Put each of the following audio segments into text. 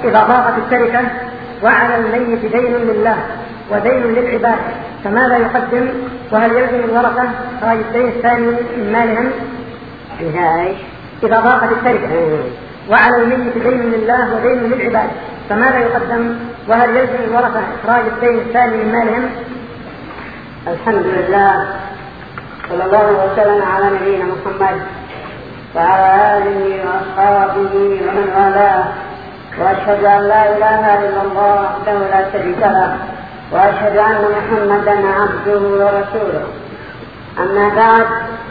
إذا ضاقت التركة وعلى الميت دين لله ودين للعباد فماذا يقدم؟ وهل يلزم الورثة إخراج الدين الثاني من مالهم؟ إذا ضاقت التركة وعلى الميت دين لله ودين للعباد فماذا يقدم؟ وهل يلزم الورثة إخراج الدين الثاني من مالهم؟ الحمد لله، صلى الله وسلم على نبينا محمد وعلى آله وأصحابه ومن والاه، وأشهد أن لا إله إلا الله وحده لا شريك له، وأشهد أن محمدا عبده ورسوله. أما بعد،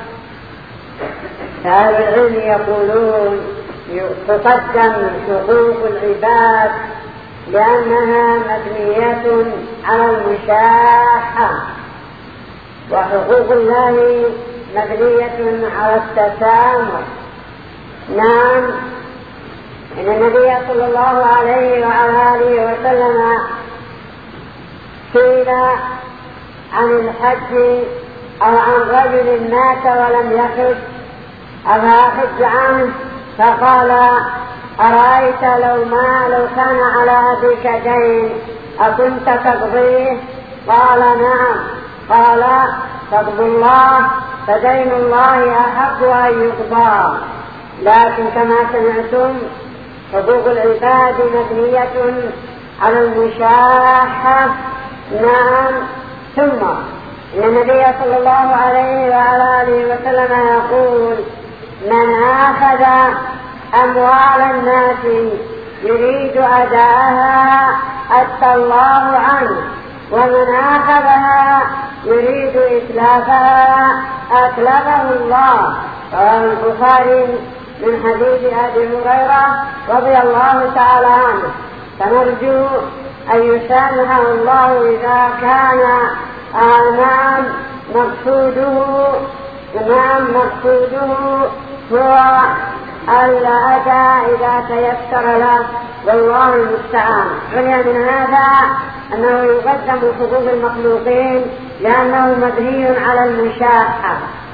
فأهل العلم يقولون تقدم حقوق العباد لأنها مبنية على المشاحة، وحقوق الله مبنية على التسامح. نعم، إن النبي صلى الله عليه وعلى آله وسلم سئل عن الحج أو عن رجل مات ولم يحج أفأحج عنه؟ فقال: أرأيت لو كان على أبيك دين أكنت تقضيه؟ قال: نعم. قال: فاقض الله، فدين الله أحق أن يقضى. لكن كما سمعتم حقوق العباد مبنية على المشاحة. نعم. ثم إن النبي صلى الله عليه وعلى آله وسلم يقول: من أخذ أموال الناس يريد أداءها أدى الله عنه، ومن أخذها يريد إتلافها أتلفه الله. رواه البخاري من حديث أبي هريرة رضي الله تعالى عنه. فنرجو أن يسامحه الله إذا كان مقصوده هو الأداء إذا تيسر له، والله المستعان. علم من هذا أنه يقدم حقوق المخلوقين لأنه مبني على المشاحة.